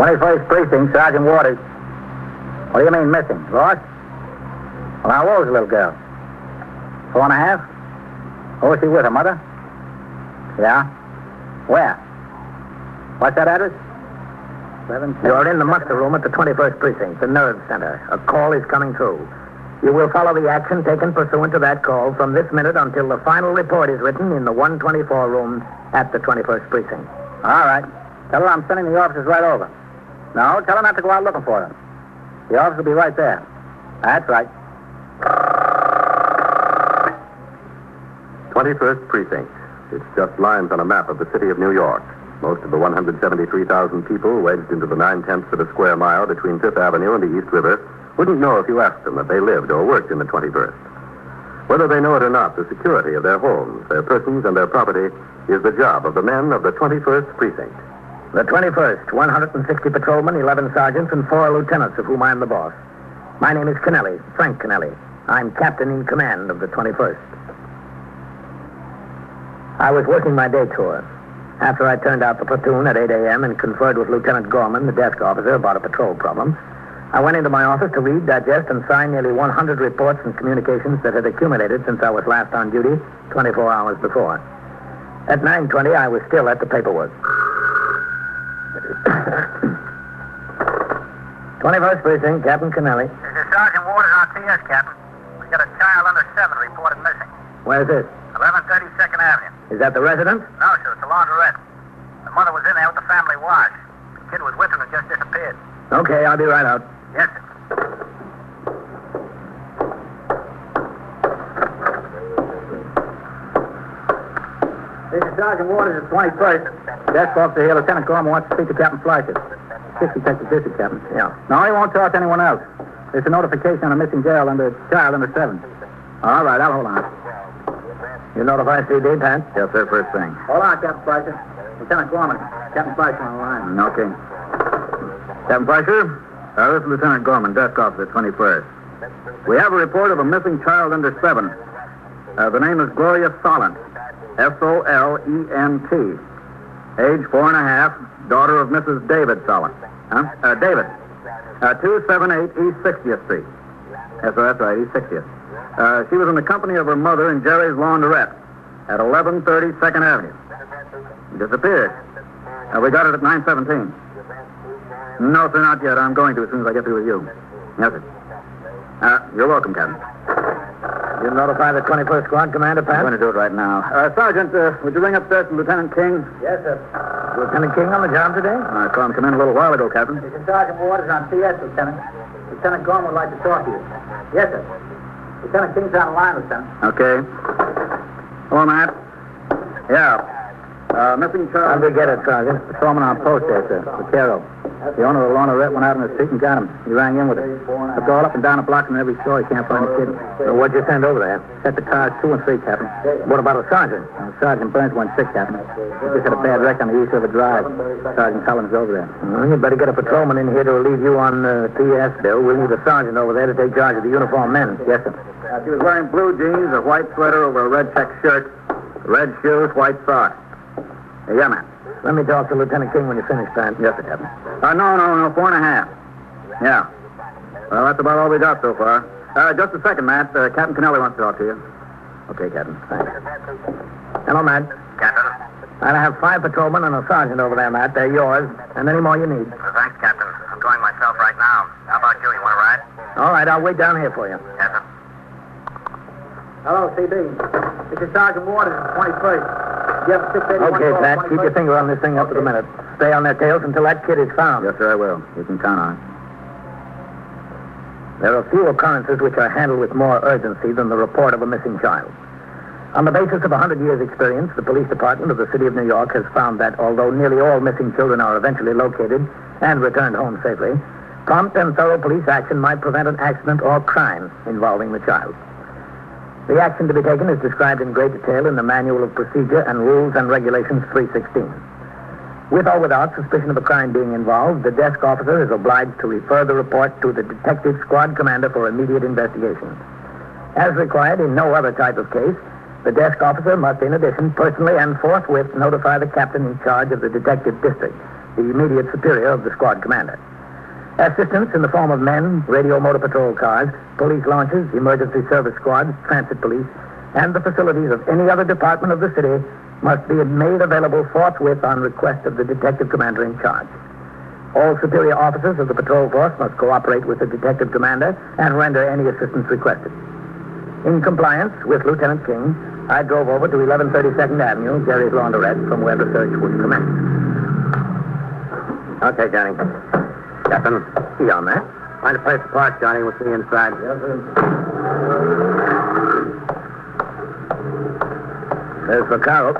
21st Precinct, Sergeant Waters. What do you mean, missing? Lost? Well, how old is the little girl? 4.5? Who was she with, her mother? Yeah? Where? What's that address? You're in the muster room at the 21st Precinct, the nerve center. A call is coming through. You will follow the action taken pursuant to that call from this minute until the final report is written in the 124 room at the 21st Precinct. All right. Tell her I'm sending the officers right over. No, tell her not to go out looking for them. The officers will be right there. That's right. 21st Precinct. It's just lines on a map of the city of New York. Most of the 173,000 people wedged into the 9/10 of a square mile between Fifth Avenue and the East River wouldn't know if you asked them that they lived or worked in the 21st. Whether they know it or not, the security of their homes, their persons, and their property is the job of the men of the 21st Precinct. The 21st, 160 patrolmen, 11 sergeants, and 4 lieutenants, of whom I'm the boss. My name is Kennelly, Frank Kennelly. I'm captain in command of the 21st. I was working my day tour. After I turned out the platoon at 8 a.m. and conferred with Lieutenant Gorman, the desk officer, about a patrol problem, I went into my office to read, digest, and sign nearly 100 reports and communications that had accumulated since I was last on duty 24 hours before. At 9:20, I was still at the paperwork. 21st Precinct, Captain Kennelly. This is Sergeant Waters on TS, Captain. We got a child under 7 reported missing. Where's this? 1130 2nd Avenue. Is that the residence? No, sir, it's a laundrette. The mother was in there with the family wash. The kid was with her and just disappeared. Okay, I'll be right out. Yes, sir. This is Sergeant Waters at 21st. Desk officer here, Lieutenant Gorman wants to speak to Captain Fleischer. District Detective Bishop, Captain. Yeah. No, he won't talk to anyone else. There's a notification on a missing child under 7. All right, I'll hold on. You notify CD, Pat? Yes, sir, first thing. Hold on, Captain Fleischer. Lieutenant Gorman. Captain Fleischer on the line. Okay. Captain Fleischer, this is Lieutenant Gorman, desk officer, 21st. We have a report of a missing child under 7. The name is Gloria Solent, Solent. Age 4.5, daughter of Mrs. David Solent. David. 278 East 60th Street. Yes, sir, that's right, East 60th. She was in the company of her mother in Jerry's Laundrette at 1130 2nd Avenue. Disappeared. We got it at 9:17. No, sir, not yet. I'm going to as soon as I get through with you. Yes, sir. You're welcome, Captain. You notify the 21st Squad Commander, Pat? I'm going to do it right now. Sergeant, would you ring upstairs to Lieutenant King? Yes, sir. Lieutenant King on the job today? I saw him come in a little while ago, Captain. This is Sergeant Waters on CS, Lieutenant. Lieutenant Gorman would like to talk to you. Yes, sir. Lieutenant King's on the line, Lieutenant. Okay. Hello, Matt. Yeah. Missing child. How'd we get it, Sergeant? The foreman on post there, sir. Vaquero. The owner of the laundrette went out in the street and got him. He rang in with it. Looked all up and down the block and every store. He can't find the kid. So what'd you send over there? Set the cars 2 and 3, Captain. What about a sergeant? Sergeant Burns went sick, Captain. He just had a bad wreck on the East River Drive. Sergeant Collins over there. Well, you better get a patrolman in here to relieve you on TS, Bill. We'll need a sergeant over there to take charge of the uniformed men. Yes, sir. She was wearing blue jeans, a white sweater over a red check shirt, red shoes, white socks. Yeah, man. Let me talk to Lieutenant King when you finish, Pat. Yes, sir, Captain. No, 4.5. Yeah. Well, that's about all we got so far. Just a second, Matt. Captain Kennelly wants to talk to you. Okay, Captain. Thanks. Hello, Matt. Captain. I have 5 patrolmen and a sergeant over there, Matt. They're yours. And any more you need. Thanks, Captain. I'm going myself right now. How about you? You want to ride? All right, I'll wait down here for you. Yes, sir. Hello, CB. This is Sergeant Waters, 21st. You have 681. Okay, Pat, keep your finger on this thing up to the minute. Stay on their tails until that kid is found. Yes, sir, I will. You can count on it. There are few occurrences which are handled with more urgency than the report of a missing child. On the basis of 100 years' experience, the police department of the city of New York has found that although nearly all missing children are eventually located and returned home safely, prompt and thorough police action might prevent an accident or crime involving the child. The action to be taken is described in great detail in the Manual of Procedure and Rules and Regulations 316. With or without suspicion of a crime being involved, the desk officer is obliged to refer the report to the detective squad commander for immediate investigation. As required in no other type of case, the desk officer must, in addition, personally and forthwith notify the captain in charge of the detective district, the immediate superior of the squad commander. Assistance in the form of men, radio motor patrol cars, police launches, emergency service squads, transit police, and the facilities of any other department of the city must be made available forthwith on request of the detective commander in charge. All superior officers of the patrol force must cooperate with the detective commander and render any assistance requested. In compliance with Lieutenant King, I drove over to 1132nd Avenue, Jerry's Laundrette, from where the search would commence. Okay, Johnny. Captain. See you on that. Find a place to park, Johnny. We'll see you inside. Yes, sir. There's Vaccaro.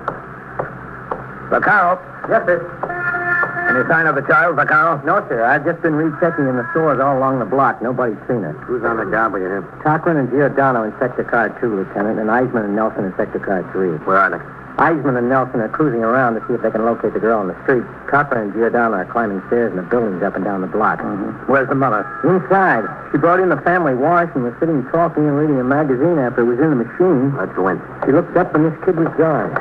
Vaccaro? Yes, sir. Any sign of the child, Vaccaro? No, sir. I've just been rechecking in the stores all along the block. Nobody's seen her. Who's on the job with you? Cochran and Giordano in Sector Car 2, Lieutenant, and Eisman and Nelson in Sector Car 3. Where are they? Eisman and Nelson are cruising around to see if they can locate the girl on the street. Cochran and Giordano are climbing stairs in the buildings up and down the block. Mm-hmm. Where's the mother? Inside. She brought in the family wash and was sitting talking and reading a magazine after it was in the machine. Let's go in. She looked up and this kid was gone.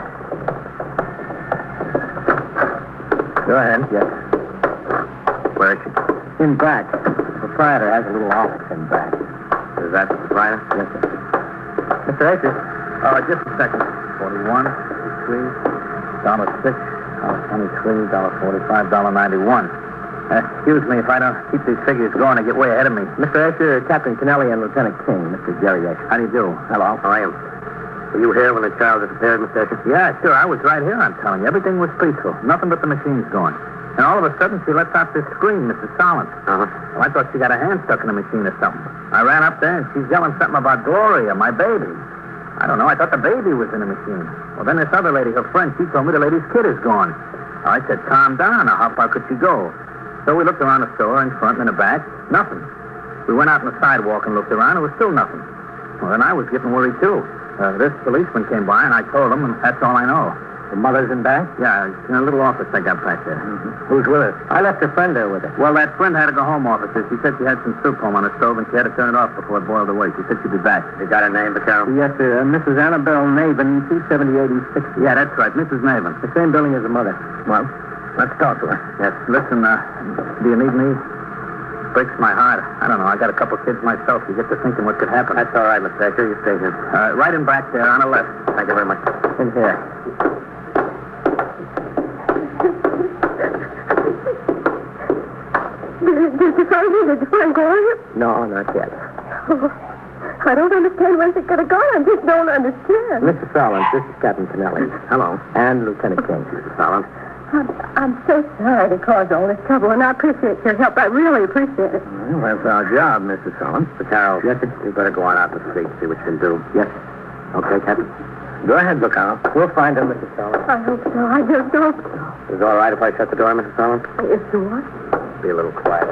Go ahead. Yes. Where is she? In back. The proprietor has a little office in back. Is that the proprietor? Yes, sir. Mr. Asher. Just a second. 41, 53, $6, $23, $45, $91. Excuse me if I don't keep these figures going. They get way ahead of me. Mr. Asher, Captain Kennelly and Lieutenant King, Mr. Jerry Asher. How do you do? Hello. How are you? Were you here when the child disappeared, Mr. Asher? Yeah, sure. I was right here, I'm telling you. Everything was peaceful. Nothing but the machines going. And all of a sudden, she lets out this scream, Mrs. Solomon. Uh-huh. Well, I thought she got her hand stuck in the machine or something. I ran up there, and she's yelling something about Gloria, my baby. I don't know. I thought the baby was in the machine. Well, then this other lady, her friend, she told me the lady's kid is gone. I said, calm down. Now, how far could she go? So we looked around the store, in front and in the back. Nothing. We went out on the sidewalk and looked around. It was still nothing. Well, then I was getting worried, too. This policeman came by, and I told him, and that's all I know. The mother's in back? Yeah, in a little office I got back there. Mm-hmm. Who's with her? I left a friend there with her. Well, that friend had to go home, officer. She said she had some soup home on the stove, and she had to turn it off before it boiled away. She said she'd be back. You got her name, Vaccaro? Yes, sir. Mrs. Annabelle Navin, 278 East 60. Yeah, that's right. Mrs. Navin. The same building as the mother. Well, let's talk to her. Yes. Listen, do you need me? Breaks my heart. I don't know. I got a couple kids myself. You get to thinking what could happen. That's all right, Mr. Asher. You stay here. Right in back there on the left. Thank you very much. In here. Did you find me? Did you find Gloria? No, not yet. Oh, I don't understand where she could have gone. I just don't understand. Mr. Solomon, this is Captain Kennelly. Hello. And Lieutenant King. Mr. Solomon. I'm so sorry to cause all this trouble, and I appreciate your help. I really appreciate it. Well, that's our job, Mr. Solomon. Vaccaro. Yes, sir. You better go on out the street and see what you can do. Yes, sir. Okay, Captain. Go ahead, Vaccaro. We'll find him, Mr. Solomon. I hope so. I just hope so. Is it all right if I shut the door, Mr. Solomon? Yes, sure. Be a little quieter.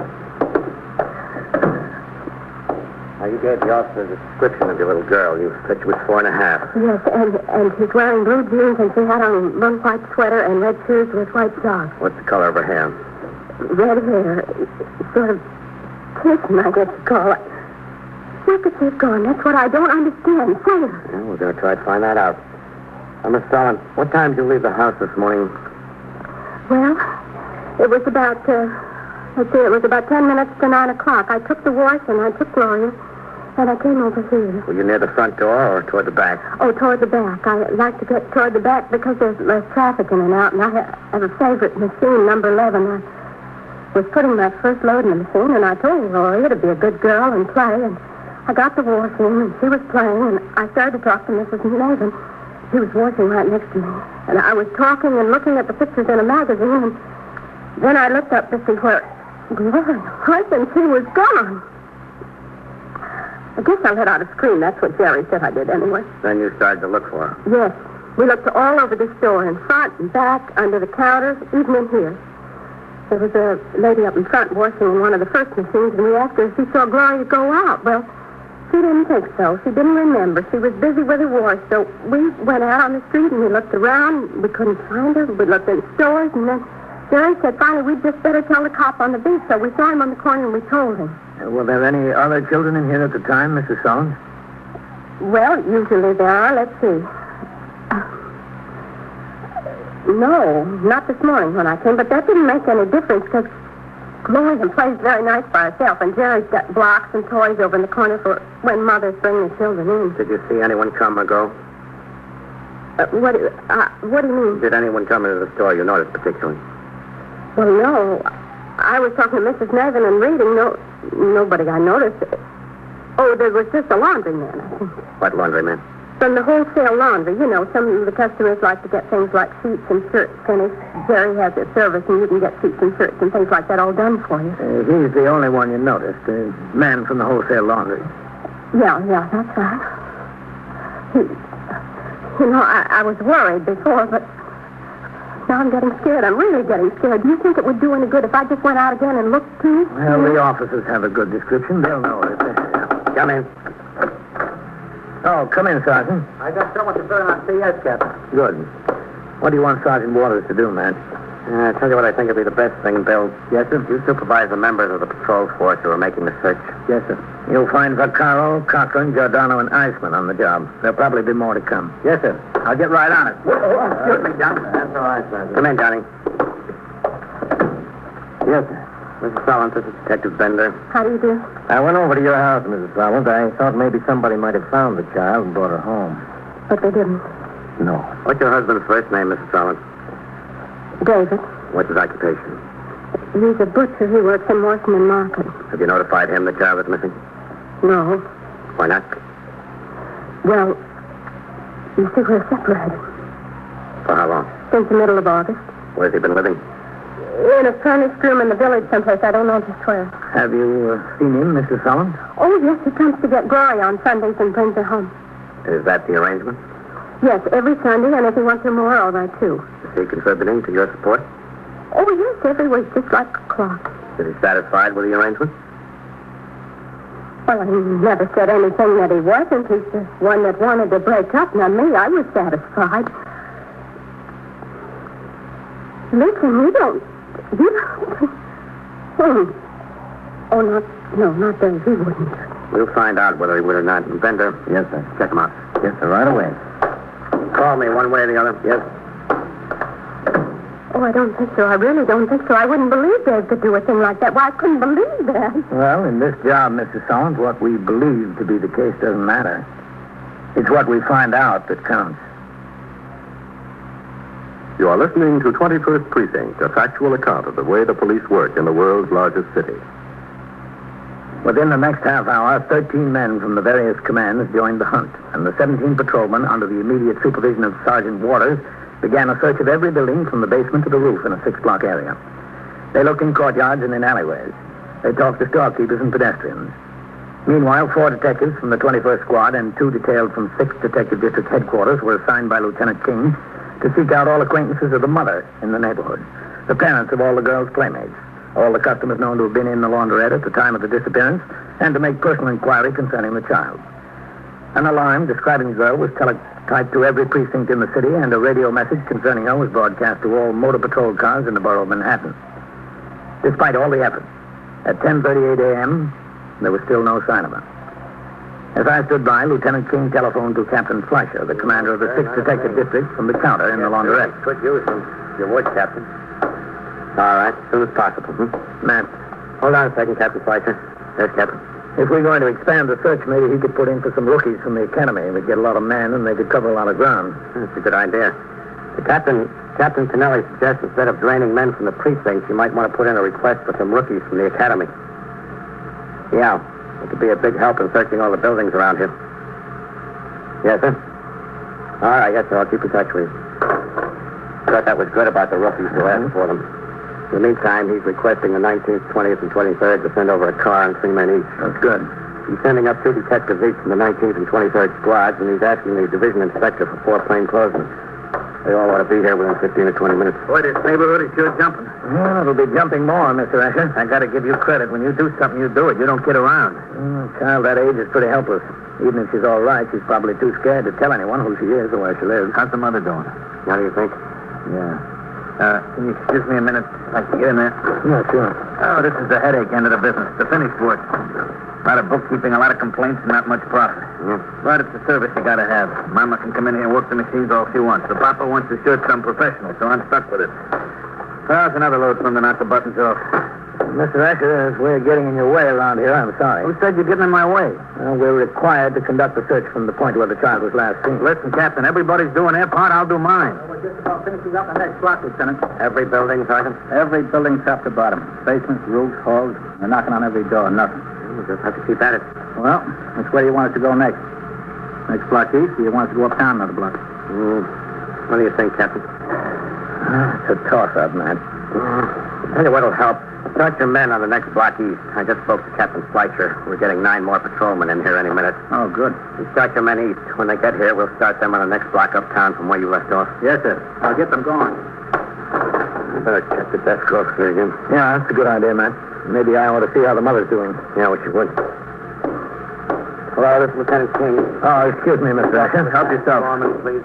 Now, you gave the officer a description of your little girl. You said she was 4 1/2. Yes, and she's wearing blue jeans, and she had on a blue white sweater and red shoes with white socks. What's the color of her hair? Red hair, sort of kissing, I guess you call it. Where could she have gone? That's what I don't understand. Say her. Yeah, we're going to try to find that out. Miss Solomon, what time did you leave the house this morning? Well, it was about, it was about 10 minutes to 9 o'clock. I took the wash, and I took Gloria, and I came over here. Were you near the front door or toward the back? Oh, toward the back. I like to get toward the back because there's less traffic in and out, and I have a favorite machine, number 11. I was putting my first load in the machine, and I told Gloria to be a good girl and play, and I got the wash in, and she was playing, and I started to talk to Mrs. Navin. She was washing right next to me, and I was talking and looking at the pictures in a magazine, and then I looked up to see where Gloria was, and she was gone. I guess I let out a scream. That's what Jerry said I did anyway. Then you started to look for her. Yes. We looked all over the store, in front and back, under the counters, even in here. There was a lady up in front washing in one of the first machines, and we asked her if she saw Gloria go out. Well, she didn't think so. She didn't remember. She was busy with her wash. So we went out on the street, and we looked around. We couldn't find her. We looked in stores, and then Jerry said, finally, we'd just better tell the cop on the beat. So we saw him on the corner, and we told him. Were there any other children in here at the time, Mrs. Solomon? Well, usually there are. Let's see. No, not this morning when I came, but that didn't make any difference because Gloria plays very nice by herself, and Jerry's got blocks and toys over in the corner for when mothers bring the children in. Did you see anyone come or go? What do you mean? Did anyone come into the store you noticed particularly? Well, no. I was talking to Mrs. Nevin and reading. Nobody I noticed. Oh, there was just a laundryman, I think. What laundryman? From the wholesale laundry. You know, some of the customers like to get things like sheets and shirts finished. Jerry has a service, and you can get sheets and shirts and things like that all done for you. He's the only one you noticed, the man from the wholesale laundry. Yeah, that's right. I was worried before, but now I'm getting scared. I'm really getting scared. Do you think it would do any good if I just went out again and looked, too? Well, the officers have a good description. They'll know it. Come in. Oh, come in, Sergeant. I got someone to burn on CS, Captain. Good. What do you want Sergeant Waters to do, man? I'll tell you what I think would be the best thing, Bill. Yes, sir? You supervise the members of the patrol force who are making the search. Yes, sir. You'll find Vaccaro, Cochran, Giordano, and Eisman on the job. There'll probably be more to come. Yes, sir. I'll get right on it. Excuse me, John. That's all right, Sergeant. Come in, Johnny. Yes, sir. Mrs. Solent, this is Detective Bender. How do you do? I went over to your house, Mrs. Solent. I thought maybe somebody might have found the child and brought her home. But they didn't. No. What's your husband's first name, Mrs. Solent? David. What's his occupation? He's a butcher. He works in Morrison Market. Have you notified him the child is missing? No. Why not? Well, you see, we're separated. For how long? Since the middle of August. Where's he been living? In a furnished room in the village someplace. I don't know just where. Have you seen him, Mr. Solomon? Oh, yes, he comes to get Gloria on Sundays and brings her home. Is that the arrangement? Yes, every Sunday, and if he wants her more, all right, too. Is he contributing to your support? Oh, yes, every week, just like a clock. Is he satisfied with the arrangement? Well, he never said anything that he wasn't. He's the one that wanted to break up, not me. I was satisfied. Listen, you don't... Oh, not Dave. He wouldn't. We'll find out whether he would or not. Bender. Yes, sir. Check him out. Yes, sir, right away. Call me one way or the other. Yes. Oh, I don't think so. I really don't think so. I wouldn't believe Dave could do a thing like that. Why, I couldn't believe that. Well, in this job, Mr. Solomon, what we believe to be the case doesn't matter. It's what we find out that counts. You are listening to 21st Precinct, a factual account of the way the police work in the world's largest city. Within the next half hour, 13 men from the various commands joined the hunt, and the 17 patrolmen, under the immediate supervision of Sergeant Waters, began a search of every building from the basement to the roof in a 6-block area. They looked in courtyards and in alleyways. They talked to storekeepers and pedestrians. Meanwhile, 4 detectives from the 21st Squad and 2 detailed from 6th Detective District Headquarters were assigned by Lieutenant King to seek out all acquaintances of the mother in the neighborhood, the parents of all the girls' playmates, all the customers known to have been in the laundrette at the time of the disappearance, and to make personal inquiry concerning the child. An alarm describing the girl was teletyped to every precinct in the city, and a radio message concerning her was broadcast to all motor patrol cars in the borough of Manhattan. Despite all the effort, at 10:38 a.m., there was still no sign of her. As I stood by, Lieutenant King telephoned to Captain Fleischer, the commander of the 6th Detective District, from the counter in the laundrette. Could use some. You would, Captain. All right, as soon as possible. Matt. Hold on a second, Captain Fleischer. Yes, Captain. If we're going to expand the search, maybe he could put in for some rookies from the academy. We'd get a lot of men, and they could cover a lot of ground. That's a good idea. Captain Tonelli suggests instead of draining men from the precincts, you might want to put in a request for some rookies from the academy. Yeah, it could be a big help in searching all the buildings around here. Yes, sir? All right, yes, sir. I'll keep in touch with you. Thought that was good about the rookies who asked for them. In the meantime, he's requesting the 19th, 20th, and 23rd to send over a car and 3 men each. That's good. He's sending up 2 detectives each from the 19th and 23rd squads, and he's asking the division inspector for 4 plainclothesmen. They all ought to be here within 15 or 20 minutes. Boy, this neighborhood is sure jumping. Well, it'll be jumping more, Mr. Escher. I got to give you credit. When you do something, you do it. You don't kid around. A child that age is pretty helpless. Even if she's all right, she's probably too scared to tell anyone who she is or where she lives. How's the mother doing? How do you think? Yeah. Can you excuse me a minute? I can get in there. Yeah, sure. Oh, this is the headache end of the business. The finished work. A lot of bookkeeping, a lot of complaints, and not much profit. Yeah. But it's a service you gotta have. Mama can come in here and work the machines all she wants. The Papa wants to shoot some professional, so I'm stuck with it. Well, it's another load for him to knock the buttons off. Mr. Asher, if we're getting in your way around here, I'm sorry. Who said you're getting in my way? We're required to conduct the search from the point where the child was last seen. Listen, Captain, everybody's doing their part. I'll do mine. We're just about finishing up the next block, Lieutenant. Every building, Sergeant? Every building top to bottom. Basements, roofs, halls. They're knocking on every door. Nothing. We'll just have to keep at it. Well, which way do you want us to go next? Next block east, or you want us to go uptown another block? What do you think, Captain? It's a toss-up, man. Tell you what'll help. Start your men on the next block east. I just spoke to Captain Fleischer. We're getting 9 more patrolmen in here any minute. Oh, good. You start your men east. When they get here, we'll start them on the next block uptown from where you left off. Yes, sir. I'll get them going. I better check the desk closely again. Yeah, that's a good idea, man. Maybe I ought to see how the mother's doing. Yeah, what you would. Hello, this is Lieutenant King. Oh, excuse me, Mr. Asher. Help yourself. Foreman, please.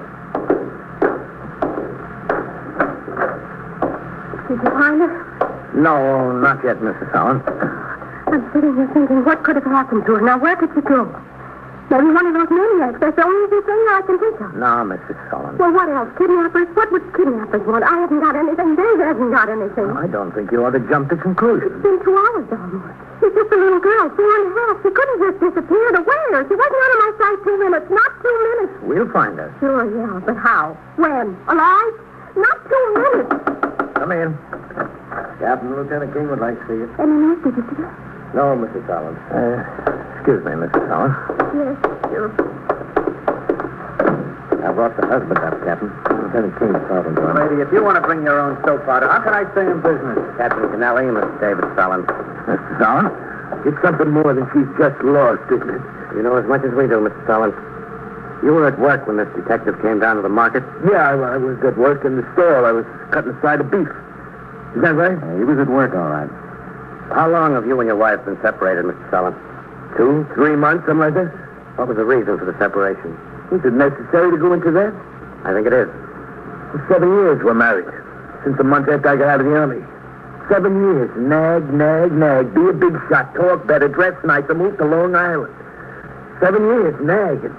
Did you find her? No, not yet, Mrs. Allen. I'm sitting here thinking, what could have happened to her? Now, where could she go? Maybe one of those maniacs. That's the only thing I can think of. No, Mrs. Allen. Well, what else? Kidnappers? What would kidnappers want? I haven't got anything. Dave hasn't got anything. I don't think you ought to jump to conclusions. It's been 2 hours almost. She's just a little girl, 4 and a half. She couldn't just disappear. Where? She wasn't out of my sight 2 minutes. Not 2 minutes. We'll find her. Sure, yeah, but how? When? Alive? Not 2 minutes. Come in. Captain, Lieutenant King would like to see you. Any news, did you see? No, Mrs. Allen. Excuse me, Mrs. Allen. Yes, sure. I brought the husband up, Captain. Lieutenant King's talking to him. Lady, if you want to bring your own soap powder, how can I stay in business? Captain Kennelly, Mr. David Fallon. Mrs. Allen? It's something more than she's just lost, isn't it? You know as much as we do, Mr. Fallon. You were at work when this detective came down to the market. Yeah, I was at work in the store. I was cutting a side of beef. Is that right? He was at work, all right. How long have you and your wife been separated, Mr. Fallon? 2, 3 months, something like that. What was the reason for the separation? Is it necessary to go into that? I think it is. For 7 years we're married. Since the month after I got out of the army. 7 years. Nag, nag, nag. Be a big shot. Talk better. Dress nicer. Move to Long Island. 7 years. Nag.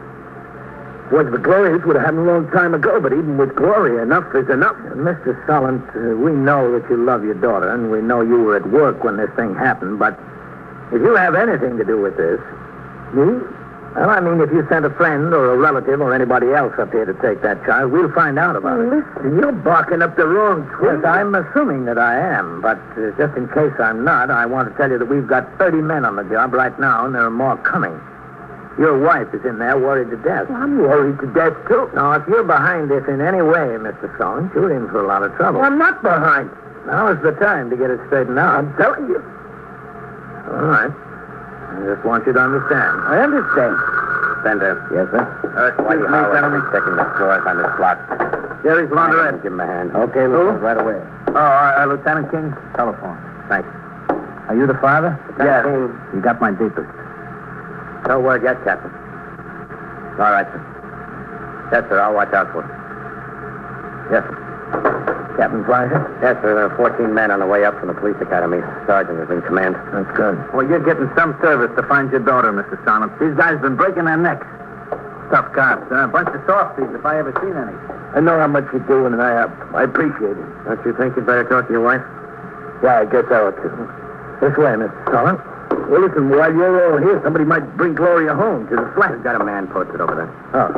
Was the Glorious would have happened a long time ago, but even with Gloria, enough is enough. Mr. Solent, we know that you love your daughter, and we know you were at work when this thing happened, but if you have anything to do with this, me? Well, I mean, if you sent a friend or a relative or anybody else up here to take that child, we'll find out about it. Listen, you're barking up the wrong tree. Yes, I'm assuming that I am, but just in case I'm not, I want to tell you that we've got 30 men on the job right now, and there are more coming. Your wife is in there worried to death. I'm worried to death, too. Now, if you're behind this in any way, Mr. Solent, you're in for a lot of trouble. Well, I'm not behind. Now is the time to get it straightened out. I'm telling you. All right. I just want you to understand. I understand. Bender. Yes, sir? Why you gentlemen? Checking the floors on this block. Jerry's laundrette. Give him a hand. Okay, Lieutenant, right away. Oh, Lieutenant King, telephone. Thanks. Are you the father? Yes. You got my deepest. No word yet, Captain. All right, sir. Yes, sir, I'll watch out for him. Yes, sir. Captain Fleischer? Yes, sir, there are 14 men on the way up from the police academy. Sergeant is in command. That's good. Well, you're getting some service to find your daughter, Mr. Solent. These guys have been breaking their necks. Tough cops, a bunch of softies, if I ever seen any. I know how much you're doing, and I appreciate it. Don't you think you'd better talk to your wife? Yeah, I guess I ought to. This way, Mr. Solent. Well, listen, while you're all here, somebody might bring Gloria home to the flat. We've got a man posted over there. Oh.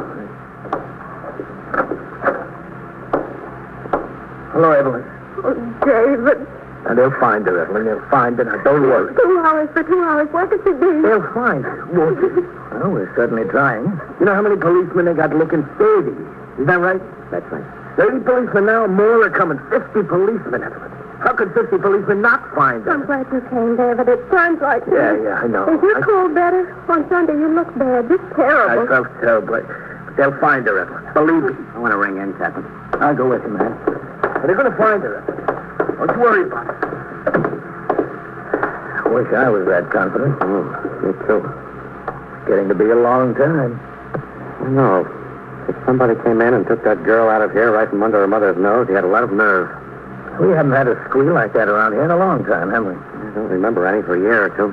Hello, Evelyn. Oh, David. And they'll find her, Evelyn. They'll find her. Now, don't worry. 2 hours for 2 hours. Where could she be? They'll find her, won't they? Well, we're certainly trying. You know how many policemen they got looking? 30. Is that right? That's right. 30 policemen now, more are coming. 50 policemen, Evelyn. How could 50 policemen not find her? I'm glad you came, David. It sounds like... Yeah, I know. Is your cold better? On Sunday, you look bad. Just terrible. I felt terrible. But they'll find her, Evelyn. Believe me. I want to ring in, Captain. I'll go with you, man. But they're going to find her, Evelyn. Don't you worry about it. I wish I was that confident. Me too. It's getting to be a long time. No. If somebody came in and took that girl out of here right from under her mother's nose, he had a lot of nerve. We haven't had a squeal like that around here in a long time, have we? I don't remember any for a year or two.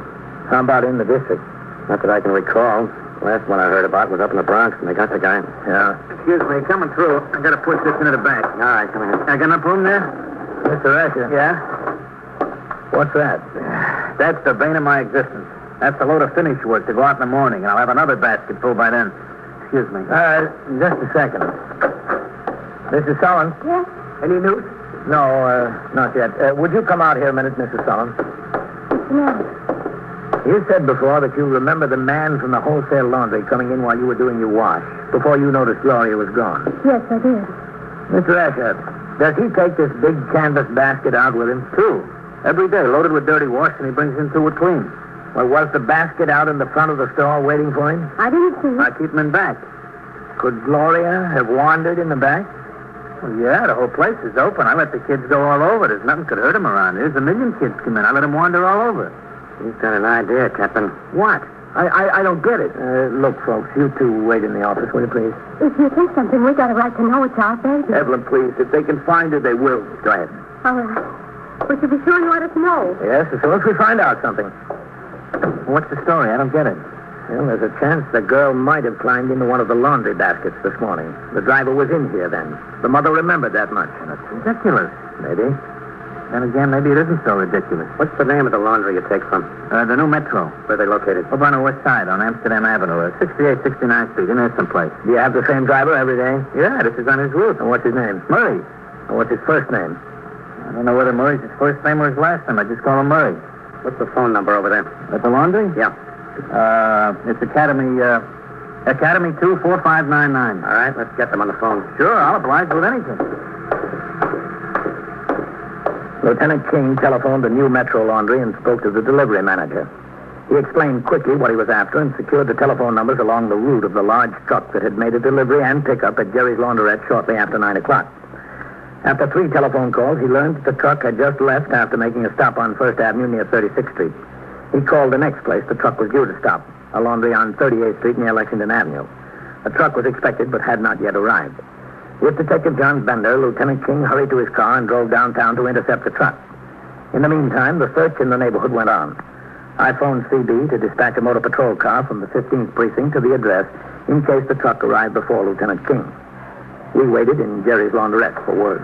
How about in the district? Not that I can recall. Last one I heard about was up in the Bronx, and they got the guy. Yeah. Excuse me, coming through. I gotta push this into the bank. All right, come ahead. I got enough room there? Mr. Asher. Yeah? What's that? That's the bane of my existence. That's a load of finish work to go out in the morning, and I'll have another basket full by then. Excuse me. Just a second. Mrs. Sullen? Yes? Any news? No, not yet. Would you come out here a minute, Mrs. Sullen? No. You said before that you remember the man from the wholesale laundry coming in while you were doing your wash, before you noticed Gloria was gone. Yes, I did. Mr. Asher, does he take this big canvas basket out with him? Two. Every day, loaded with dirty wash, and he brings in two with clean. Well, was the basket out in the front of the store waiting for him? I didn't see I it. keep him in back. Could Gloria have wandered in the back? Well, yeah, the whole place is open. I let the kids go all over. There's nothing could hurt them around. There's a million kids come in. I let them wander all over. He's got an idea, Captain. What? I don't get it. Look, folks, you two wait in the office, will you, please? If you think something, we got a right to know it's our baby. Evelyn, please. If they can find her, they will. Go ahead. All right. But you be sure you let us know. Yes, as soon as we find out something. What's the story? I don't get it. Well, there's a chance the girl might have climbed into one of the laundry baskets this morning. The driver was in here then. The mother remembered that much. That's ridiculous. Maybe. Then again, maybe it isn't so ridiculous. What's the name of the laundry you take from? The new Metro. Where are they located? Over on the west side, on Amsterdam Avenue, 68, 69th Street, in there someplace. Do you have the same driver every day? Yeah, this is on his route. And what's his name? Murray. And what's his first name? I don't know whether Murray's his first name or his last name. I just call him Murray. What's the phone number over there? At the laundry? Yeah. It's Academy 24599. All right, let's get them on the phone. Sure, I'll oblige with anything. Lieutenant King telephoned the new Metro Laundry and spoke to the delivery manager. He explained quickly what he was after and secured the telephone numbers along the route of the large truck that had made a delivery and pickup at Jerry's Laundrette shortly after 9 o'clock. After 3 telephone calls, he learned that the truck had just left after making a stop on 1st Avenue near 36th Street. He called the next place the truck was due to stop, a laundry on 38th Street near Lexington Avenue. A truck was expected but had not yet arrived. With Detective John Bender, Lieutenant King hurried to his car and drove downtown to intercept the truck. In the meantime, the search in the neighborhood went on. I phoned CB to dispatch a motor patrol car from the 15th precinct to the address in case the truck arrived before Lieutenant King. We waited in Jerry's Laundrette for word.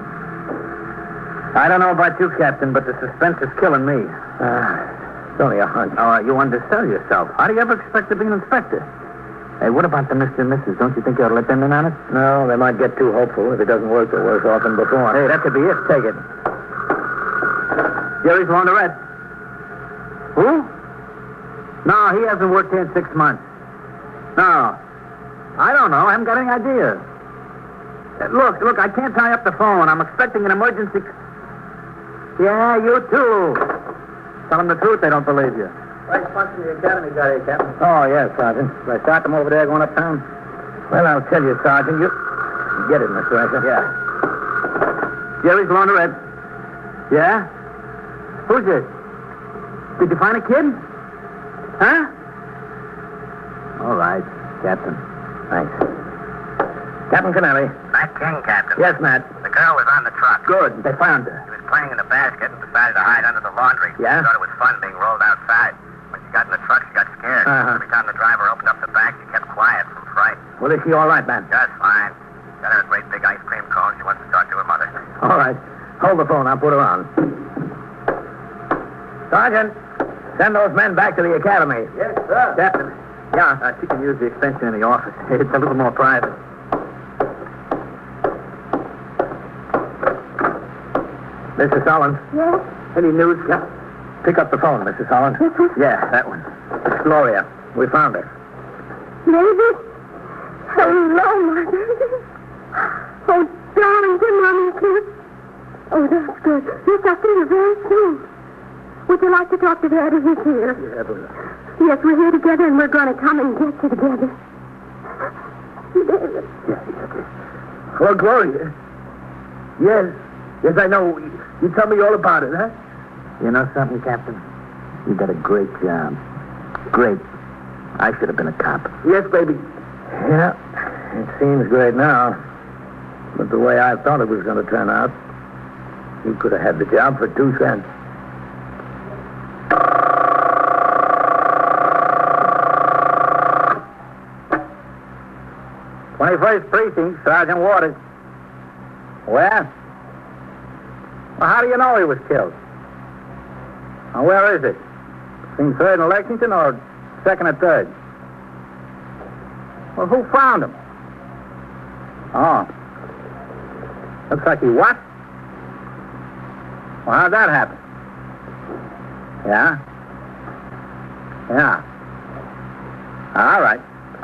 I don't know about you, Captain, but the suspense is killing me. It's only a hunch. Oh, you undersell yourself. How do you ever expect to be an inspector? Hey, what about the Mr. and Mrs.? Don't you think you ought to let them in on it? No, they might get too hopeful. If it doesn't work, they're worse off than before. Hey, that could be it. Take it. Jerry's Laundrette. Who? No, he hasn't worked here in 6 months. No. I don't know. I haven't got any idea. Look, I can't tie up the phone. I'm expecting an emergency. Yeah, you too. Tell them the truth, they don't believe you. Right punch in the academy got here, Captain. Oh, yes, Sergeant. Should I start them over there going uptown? Well, I'll tell you, Sergeant. You get it, Mr. Asher. Yeah. Jerry's Laundrette. Yeah? Who's this? Did you find a kid? Huh? All right, Captain. Thanks. Captain Kennelly. Matt King, Captain. Yes, Matt. The girl was on the truck. Good. They found her. She was playing in the basket and decided to hide under the laundry. Yeah? She thought it was fun being rolled outside. When she got in the truck, she got scared. Uh-huh. Every time the driver opened up the back, she kept quiet from fright. Well, is she all right, Matt? Just fine. Got her a great big ice cream cone. She wants to talk to her mother. All right. Hold the phone. I'll put her on. Sergeant, send those men back to the academy. Yes, sir. Captain. Yeah. She can use the extension in the office. It's a little more private. Mrs. Hollins. Yes? Any news? Yeah. Pick up the phone, Mrs. Hollins. Yeah, that one. It's Gloria. We found her. Baby? Hello, my baby. Oh, darling, good morning, kid. Oh, that's good. Yes, I'll see you very soon. Would you like to talk to Daddy? He's here. Yeah, but... Yes, we're here together, and we're going to come and get you together. David. Oh, Gloria. Yes. Yes, I know. You tell me all about it, huh? You know something, Captain? You did a great job. Great. I should have been a cop. Yes, baby. Yeah, it seems great now. But the way I thought it was going to turn out, you could have had the job for 2 cents. 21st Precinct, Sergeant Waters. Where? Well, how do you know he was killed? Now, where is it? Between 3rd and Lexington or 2nd and 3rd? Well, who found him? Oh. Looks like he what? Well, how'd that happen? Yeah? Yeah. All right.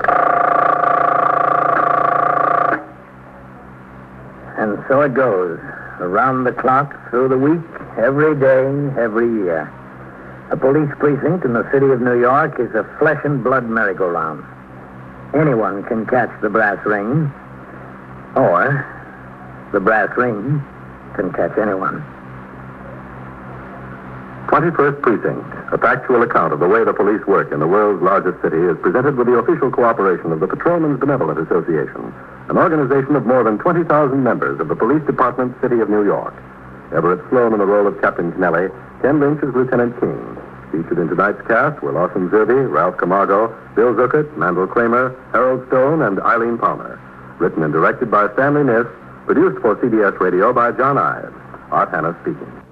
And so it goes. Around the clock, through the week, every day, every year. A police precinct in the city of New York is a flesh and blood merry-go-round. Anyone can catch the brass ring, or the brass ring can catch anyone. 21st Precinct, a factual account of the way the police work in the world's largest city, is presented with the official cooperation of the Patrolmen's Benevolent Association, an organization of more than 20,000 members of the Police Department, City of New York. Everett Sloan in the role of Captain Kennelly, Ken Lynch as Lieutenant King. Featured in tonight's cast were Lawson Zerbe, Ralph Camargo, Bill Zuckert, Mandel Kramer, Harold Stone, and Eileen Palmer. Written and directed by Stanley Niss, produced for CBS Radio by John Ives. Art Hanna speaking.